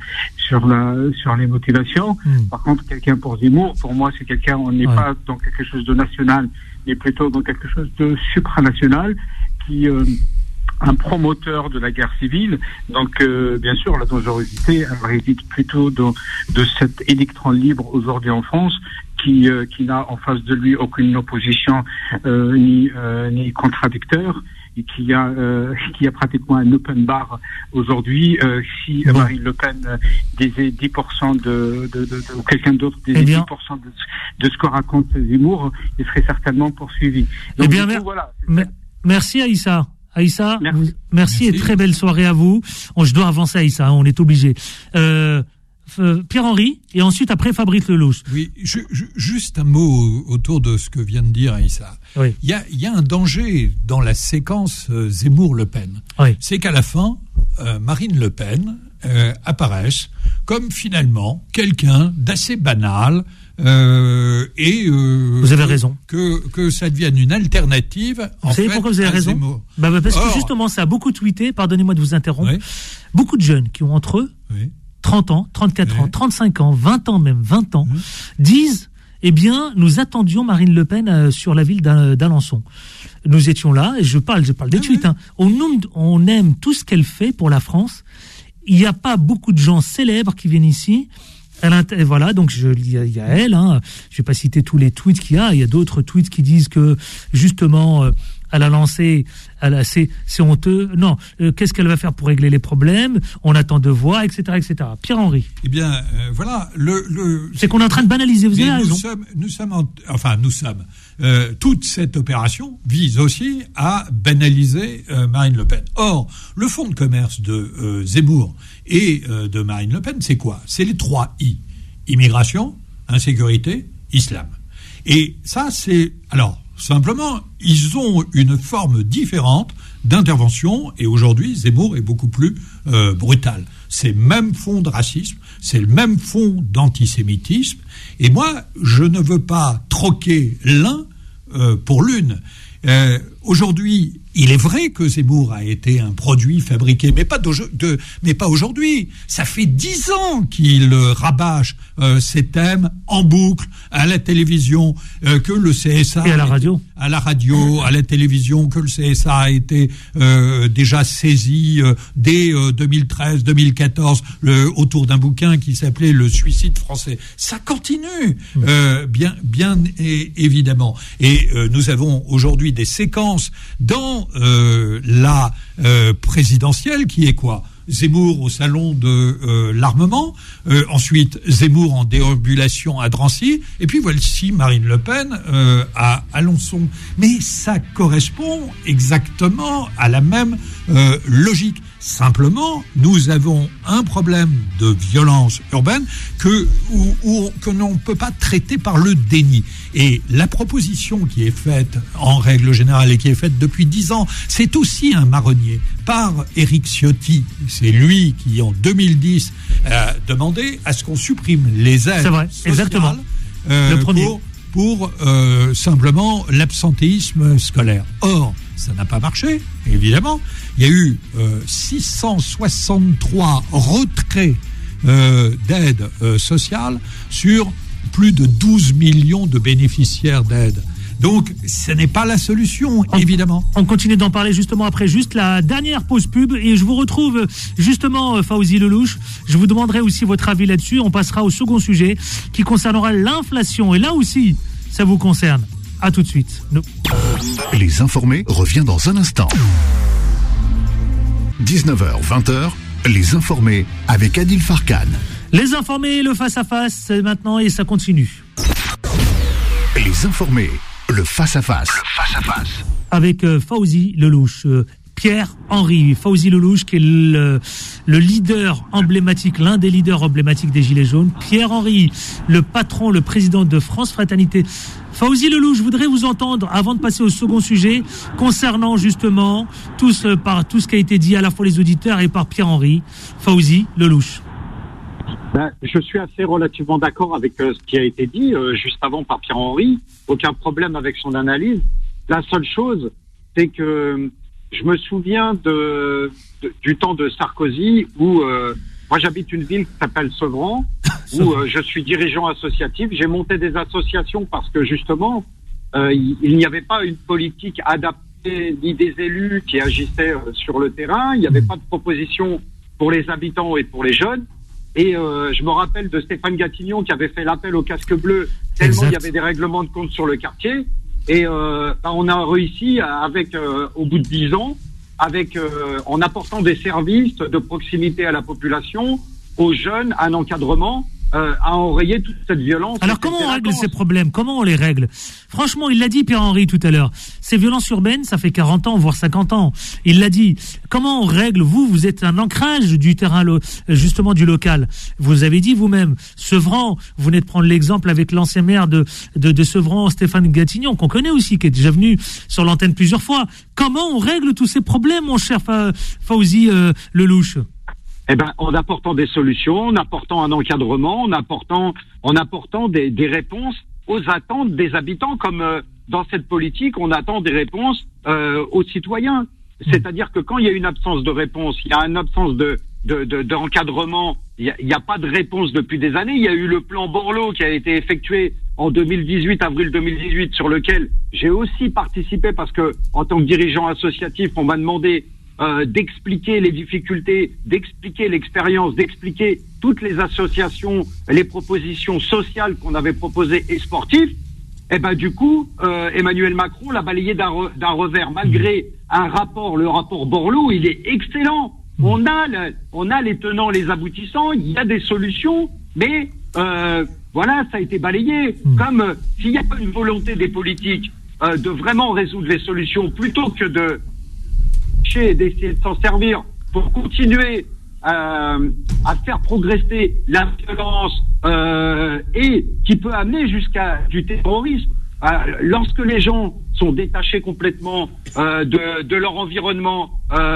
les motivations. Par contre, quelqu'un pour Zemmour, pour moi, c'est quelqu'un, on n'est pas dans quelque chose de national, mais plutôt dans quelque chose de supranational qui un promoteur de la guerre civile. Donc, bien sûr, la dangerosité, elle réside plutôt de cet électron libre aujourd'hui en France, qui n'a en face de lui aucune opposition ni contradicteur, et qui a pratiquement un open bar aujourd'hui. Si Marine Le Pen disait 10% ou quelqu'un d'autre disait 10% de ce que raconte Zemmour, il serait certainement poursuivi. Donc, merci Aïssa. Aïssa, merci et très belle soirée à vous. Je dois avancer Aïssa, on est obligé. Pierre-Henri, et ensuite après Fabrice Lelouch. Oui, juste un mot autour de ce que vient de dire Aïssa. Oui. Il y a un danger dans la séquence Zemmour-Le Pen. Oui. C'est qu'à la fin, Marine Le Pen apparaisse comme finalement quelqu'un d'assez banal, vous avez raison. Que ça devienne une alternative. Vous savez pourquoi vous avez raison? Parce que justement, ça a beaucoup tweeté, pardonnez-moi de vous interrompre, beaucoup de jeunes qui ont entre eux 30 ans, 34 ans, 35 ans, 20 ans même, 20 ans, disent, eh bien, nous attendions Marine Le Pen sur la ville d'Alençon. Nous étions là, et je parle des tweets, on aime tout ce qu'elle fait pour la France. Il n'y a pas beaucoup de gens célèbres qui viennent ici. Voilà, donc il y a elle. Je vais pas citer tous les tweets qu'il y a. Il y a d'autres tweets qui disent que justement, elle a lancé, c'est honteux. Non, qu'est-ce qu'elle va faire pour régler les problèmes? On attend de voir, etc., etc. Pierre-Henri. Eh bien, voilà, c'est qu'on est en train de banaliser. Vous avez raison. Toute cette opération vise aussi à banaliser Marine Le Pen. Or, le fonds de commerce de Zemmour et de Marine Le Pen, c'est quoi? C'est les 3 I. Immigration, insécurité, islam. Et ça, c'est... Alors, simplement, ils ont une forme différente d'intervention, et aujourd'hui, Zemmour est beaucoup plus brutal. C'est le même fond de racisme, c'est le même fond d'antisémitisme, et moi, je ne veux pas troquer l'un pour l'une. Aujourd'hui, il est vrai que Zemmour a été un produit fabriqué, mais pas aujourd'hui. Ça fait 10 ans qu'il rabâche ces thèmes en boucle à la télévision, que le CSA... Et à la radio. À la radio, à la télévision, que le CSA a été déjà saisi dès 2013-2014 autour d'un bouquin qui s'appelait Le suicide français. Ça continue, bien évidemment. Et nous avons aujourd'hui des séquences dans la présidentielle qui est quoi? Zemmour au salon de l'armement, ensuite Zemmour en déambulation à Drancy, et puis voici Marine Le Pen à Alençon. Mais ça correspond exactement à la même logique. Simplement, nous avons un problème de violence urbaine que l'on ne peut pas traiter par le déni. Et la proposition qui est faite en règle générale et qui est faite depuis 10 ans, c'est aussi un marronnier par Éric Ciotti. C'est lui qui, en 2010, a demandé à ce qu'on supprime les aides sociales le premier. pour simplement l'absentéisme scolaire. Or, ça n'a pas marché, évidemment. Il y a eu 663 retraits d'aide sociale sur plus de 12 millions de bénéficiaires d'aide. Donc, ce n'est pas la solution, évidemment. On continue d'en parler justement après juste la dernière pause pub. Et je vous retrouve justement, Fawzi Lelouch. Je vous demanderai aussi votre avis là-dessus. On passera au second sujet qui concernera l'inflation. Et là aussi, ça vous concerne. À tout de suite. Les informés revient dans un instant. 19h, 20h, les informés avec Adil Farkan. Les informés, le face-à-face, c'est maintenant et ça continue. Les informés, le face-à-face. Le face-à-face. Avec Fawzi Lelouch. Pierre-Henri Fawzi Lelouch, qui est le leader emblématique, l'un des leaders emblématiques des Gilets jaunes. Pierre-Henri, le patron, le président de France Fraternité. Fawzi Lelouch, je voudrais vous entendre, avant de passer au second sujet, concernant justement tout ce qui a été dit à la fois les auditeurs et par Pierre-Henri. Fawzi Lelouch. Je suis assez relativement d'accord avec ce qui a été dit juste avant par Pierre-Henri. Aucun problème avec son analyse. La seule chose, c'est que je me souviens du temps de Sarkozy où moi j'habite une ville qui s'appelle Sevran où je suis dirigeant associatif. J'ai monté des associations parce que justement il n'y avait pas une politique adaptée ni des élus qui agissaient sur le terrain. Il n'y avait pas de proposition pour les habitants et pour les jeunes. Et je me rappelle de Stéphane Gatignon qui avait fait l'appel au casque bleu tellement il y avait des règlements de compte sur le quartier. Et on a réussi au bout de 10 ans, en apportant des services de proximité à la population, aux jeunes, un encadrement, à enrayer toute cette violence. Alors comment on règle ces problèmes ? Comment on les règle ? Franchement, il l'a dit Pierre-Henri tout à l'heure. Ces violences urbaines, ça fait 40 ans, voire 50 ans. Il l'a dit. Comment on règle ? Vous êtes un ancrage du terrain, justement du local. Vous avez dit vous-même, Sevran, vous venez de prendre l'exemple avec l'ancien maire de Sevran, Stéphane Gatignon, qu'on connaît aussi, qui est déjà venu sur l'antenne plusieurs fois. Comment on règle tous ces problèmes, mon cher Fawzi Lelouch ? En apportant des solutions, en apportant un encadrement, en apportant des réponses aux attentes des habitants, comme dans cette politique, on attend des réponses aux citoyens. C'est-à-dire que quand il y a une absence de réponse, il y a une absence d'encadrement, il n'y a pas de réponse depuis des années. Il y a eu le plan Borloo qui a été effectué en avril 2018, sur lequel j'ai aussi participé parce que, en tant que dirigeant associatif, on m'a demandé d'expliquer les difficultés, d'expliquer l'expérience, d'expliquer toutes les associations, les propositions sociales qu'on avait proposées et sportives. Du coup, Emmanuel Macron l'a balayé d'un revers, malgré le rapport Borloo, il est excellent. On a les tenants, les aboutissants, il y a des solutions, mais ça a été balayé. Comme s'il n'y a pas une volonté des politiques de vraiment résoudre les solutions, plutôt que d'essayer de s'en servir pour continuer à faire progresser la violence et qui peut amener jusqu'à du terrorisme. Lorsque les gens sont détachés complètement de leur environnement,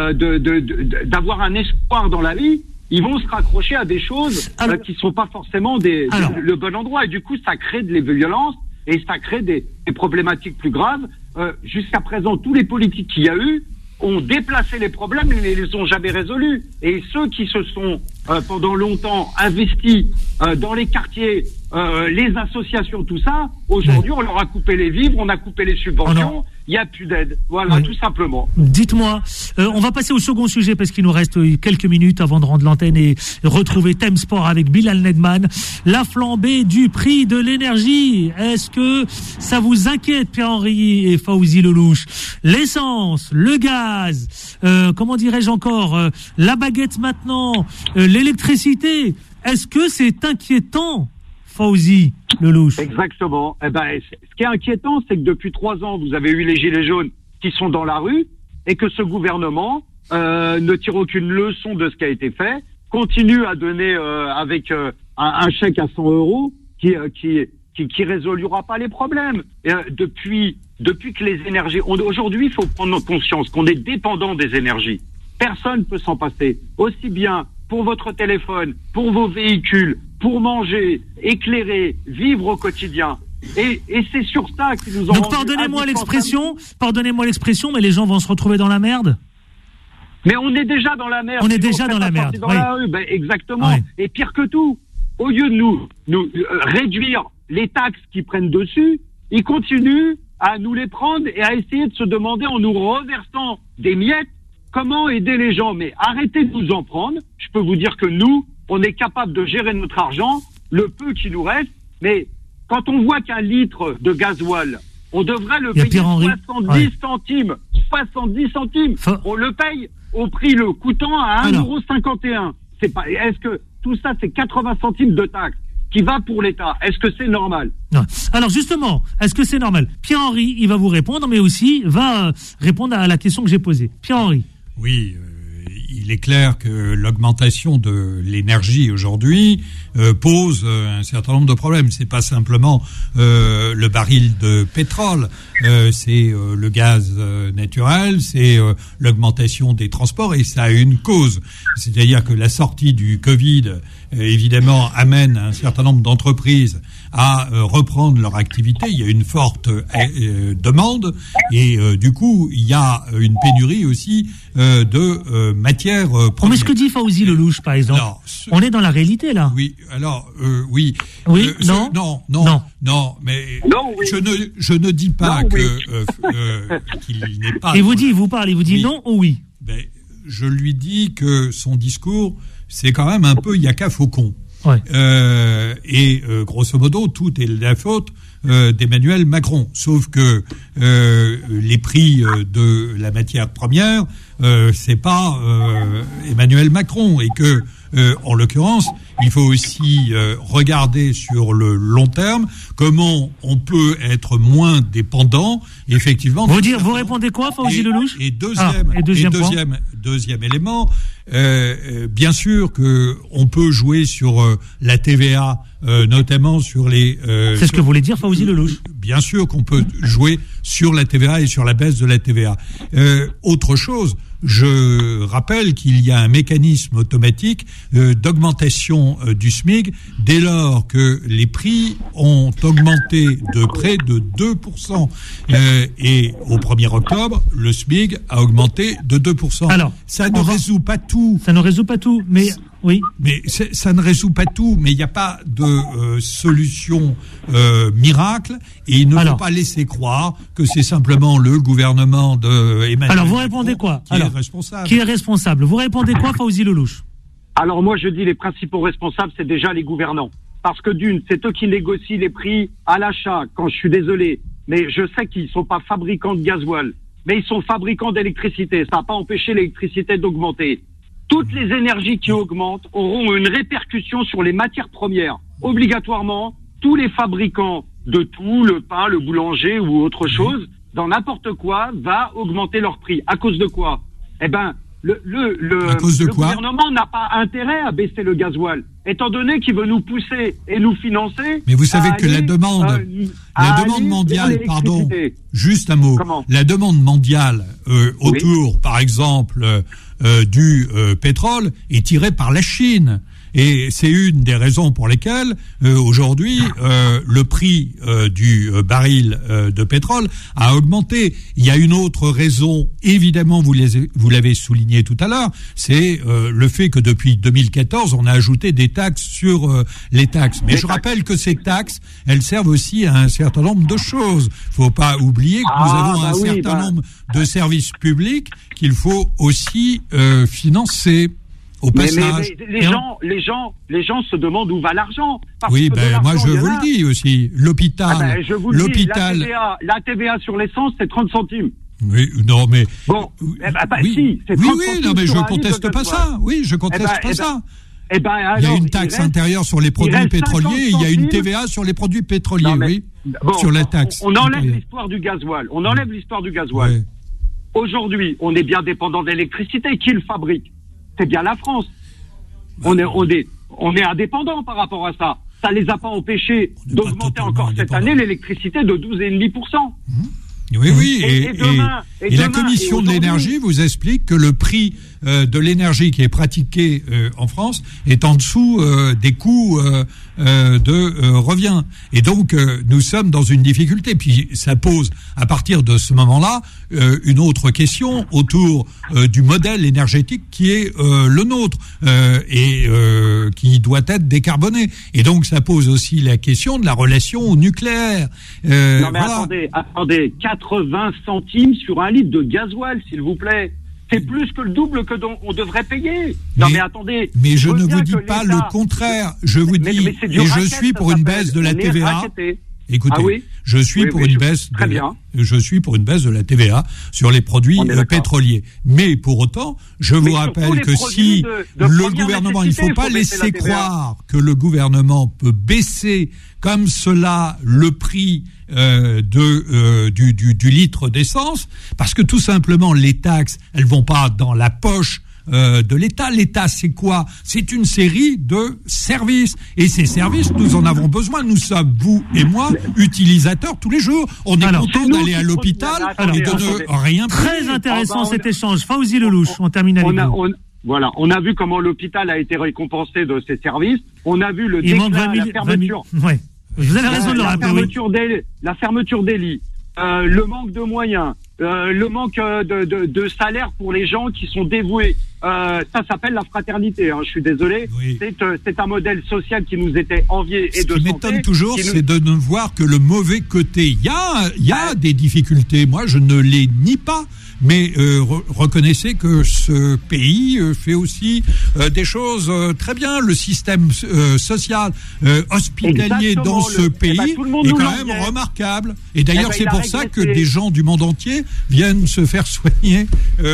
d'avoir un espoir dans la vie, ils vont se raccrocher à des choses qui ne sont pas forcément le bon endroit. Et du coup, ça crée des violences et ça crée des problématiques plus graves. Jusqu'à présent, tous les politiques qu'il y a eu ont déplacé les problèmes et ne les ont jamais résolus. Et ceux qui se sont pendant longtemps investis dans les quartiers, les associations, tout ça, aujourd'hui on leur a coupé les vivres, on a coupé les subventions il n'y a plus d'aide. Voilà, tout simplement. Dites-moi, on va passer au second sujet parce qu'il nous reste quelques minutes avant de rendre l'antenne et retrouver Thème Sport avec Bilal Nedman. La flambée du prix de l'énergie. Est-ce que ça vous inquiète, Pierre-Henri et Fawzi Lelouch? L'essence, le gaz, comment dirais-je encore, la baguette maintenant, l'électricité. Est-ce que c'est inquiétant, Fawzi Lelouch? Exactement. Eh ben, ce qui est inquiétant, c'est que depuis 3 ans, vous avez eu les gilets jaunes qui sont dans la rue et que ce gouvernement ne tire aucune leçon de ce qui a été fait, continue à donner avec un chèque à 100 € qui résolura pas les problèmes. Et, depuis que les énergies... Aujourd'hui, il faut prendre conscience qu'on est dépendant des énergies. Personne ne peut s'en passer. Aussi bien pour votre téléphone, pour vos véhicules, pour manger, éclairer, vivre au quotidien. Et c'est sur ça qu'ils nous ont... Donc pardonnez-moi l'expression, mais les gens vont se retrouver dans la merde. Mais on est déjà dans la merde. On est déjà dans la merde. Dans la rue. Ben, exactement. Oui. Et pire que tout, au lieu de nous réduire les taxes qui prennent dessus, ils continuent à nous les prendre et à essayer de se demander en nous reversant des miettes comment aider les gens. Mais arrêtez de nous en prendre. Je peux vous dire que nous, on est capable de gérer notre argent, le peu qui nous reste, mais quand on voit qu'un litre de gasoil, on devrait le payer 70 centimes. 70 centimes. On le paye au prix le coûtant à 1,51 €. C'est pas, est-ce que tout ça, c'est 80 centimes de taxe qui va pour l'État? Est-ce que c'est normal? Non. Alors justement, est-ce que c'est normal? Pierre-Henri, il va vous répondre, mais aussi va répondre à la question que j'ai posée. Pierre-Henri. Oui, il est clair que l'augmentation de l'énergie aujourd'hui pose un certain nombre de problèmes. C'est pas simplement le baril de pétrole, c'est le gaz naturel, c'est l'augmentation des transports, et ça a une cause. C'est-à-dire que la sortie du Covid, évidemment, amène un certain nombre d'entreprises à reprendre leur activité. Il y a une forte demande et du coup, il y a une pénurie aussi de matières premières. Mais ce que dit Fawzi Lelouch, par exemple, on est dans la réalité là. Oui, alors oui. Oui, non, mais je ne dis pas qu'il n'est pas. Et vous dit, il vous parle, il vous dit non ou oui. Ben, je lui dis que son discours, c'est quand même un peu Yaka Faucon. Ouais. Et grosso modo, tout est de la faute d'Emmanuel Macron. Sauf que les prix de la matière première, c'est pas Emmanuel Macron, et que en l'occurrence, il faut aussi regarder sur le long terme comment on peut être moins dépendant. Effectivement. Vous répondez quoi, Fawzi Lelouch? Et deuxième élément, bien sûr que on peut jouer sur la TVA, notamment sur les. C'est ce que voulait dire Fawzi Lelouch. Bien sûr qu'on peut jouer sur la TVA et sur la baisse de la TVA. Autre chose, je rappelle qu'il y a un mécanisme automatique d'augmentation du SMIC dès lors que les prix ont augmenté de près de 2%. Et au 1er octobre, le SMIC a augmenté de 2%. Alors, ça ne résout pas tout. Ça ne résout pas tout, mais oui. Mais ça ne résout pas tout, mais il n'y a pas de solution miracle, et il ne faut pas laisser croire que c'est simplement le gouvernement de Emmanuel. Alors vous répondez quoi? Qui est responsable? Vous répondez quoi, Fawzi Lelouch? Alors moi je dis les principaux responsables, c'est déjà les gouvernants. Parce que d'une, c'est eux qui négocient les prix à l'achat, quand je suis désolé. Mais je sais qu'ils ne sont pas fabricants de gasoil, mais ils sont fabricants d'électricité. Ça n'a pas empêché l'électricité d'augmenter. Toutes les énergies qui augmentent auront une répercussion sur les matières premières. Obligatoirement, tous les fabricants de tout, le pain, le boulanger ou autre chose, dans n'importe quoi, va augmenter leur prix. À cause de quoi? Eh ben, le gouvernement n'a pas intérêt à baisser le gasoil, étant donné qu'il veut nous pousser et nous financer. Mais vous savez que la demande mondiale, pardon, juste un mot, la demande mondiale autour, par exemple, du pétrole est tiré par la Chine. Et c'est une des raisons pour lesquelles aujourd'hui le prix du baril de pétrole a augmenté. Il y a une autre raison, évidemment, vous l'avez souligné tout à l'heure, c'est le fait que depuis 2014, on a ajouté des taxes sur les taxes. Mais je rappelle que ces taxes, elles servent aussi à un certain nombre de choses. Faut pas oublier que nous avons un certain nombre de services publics qu'il faut aussi financer. Mais les gens se demandent où va l'argent. Oui, moi je vous le dis aussi. L'hôpital, la TVA sur l'essence, c'est 30 centimes. Oui, non, mais bon, si, c'est 30 centimes. Non, mais je conteste pas ça. Oui, je conteste pas ça. Il y a une taxe intérieure sur les produits pétroliers, et il y a une TVA sur les produits pétroliers, sur la taxe. On enlève l'histoire du gasoil. Ouais. Aujourd'hui, on est bien dépendant d'électricité. Qui le fabrique? C'est bien la France. On est indépendant par rapport à ça. Ça les a pas empêchés d'augmenter encore cette année l'électricité de 12,5%. Oui, et la Commission de l'énergie vous explique que le prix de l'énergie qui est pratiqué en France est en dessous des coûts de revient. Et donc, nous sommes dans une difficulté. Puis, ça pose, à partir de ce moment-là, une autre question autour du modèle énergétique qui est le nôtre et qui doit être décarboné. Et donc, ça pose aussi la question de la relation au nucléaire. Non, mais attendez, 80 centimes sur un litre de gasoil, s'il vous plaît. C'est plus que le double que on devrait payer. Non mais attendez. Mais je ne vous dis pas le contraire. Je vous dis, et je suis pour une baisse de la TVA. Écoutez, je suis pour une baisse. Je suis pour une baisse de la TVA sur les produits pétroliers. Mais pour autant, je vous rappelle que si le gouvernement, il ne faut pas laisser croire que le gouvernement peut baisser comme cela le prix du litre d'essence, parce que tout simplement les taxes, elles vont pas dans la poche de l'État. L'État, c'est quoi? C'est une série de services. Et ces services, nous en avons besoin. Nous sommes, vous et moi, utilisateurs tous les jours. On est content d'aller à l'hôpital et de ne rien payer. Très intéressant cet échange. Fawzi Lelouch, on termine avec vous. Voilà, on a vu comment l'hôpital a été récompensé de ses services. On a vu le déclin, la fermeture. Ouais. Vous avez raison de le rappeler. La fermeture des lits, le manque de moyens, le manque de salaire pour les gens qui sont dévoués. Ça s'appelle la fraternité. Je suis désolé. Oui. C'est un modèle social qui nous était envié et de santé. Ce qui m'étonne toujours, c'est de ne voir que le mauvais côté. Il y a des difficultés. Moi, je ne les nie pas. Mais reconnaissez que ce pays fait aussi des choses très bien. Le système social hospitalier dans ce pays est quand même remarquable. Et d'ailleurs, c'est pour ça que des gens du monde entier viennent se faire soigner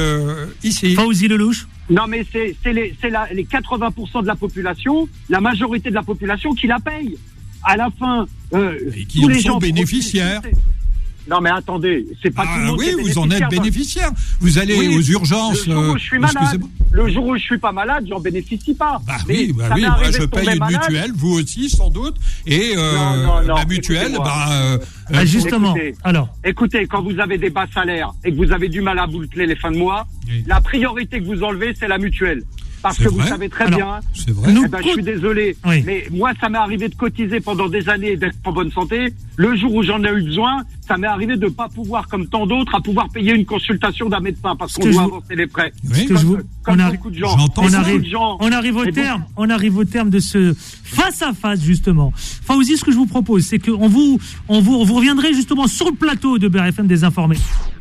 ici. Fawzi Lelouch. Non, mais c'est les 80% de la population, la majorité de la population qui la paye. À la fin, et qui en sont bénéficiaires. Non mais attendez, c'est pas tout le monde qui est bénéficiaire. Oui, vous en êtes bénéficiaire. Vous allez aux urgences. Le jour où je suis malade, le jour où je suis pas malade, j'en bénéficie pas. Moi je paye une mutuelle, vous aussi sans doute, et la mutuelle, justement. Écoutez, quand vous avez des bas salaires et que vous avez du mal à boucler les fins de mois, la priorité que vous enlevez, c'est la mutuelle. Parce que vous savez très bien, c'est vrai. Je suis désolé, mais moi ça m'est arrivé de cotiser pendant des années et d'être en bonne santé. Le jour où j'en ai eu besoin, ça m'est arrivé de pas pouvoir, comme tant d'autres, à pouvoir payer une consultation d'un médecin parce qu'on doit avancer les frais. Comme beaucoup de gens. On arrive au terme de ce face à face justement. Fawzi, ce que je vous propose, c'est que vous reviendrez justement sur le plateau de BRFM Désinformé.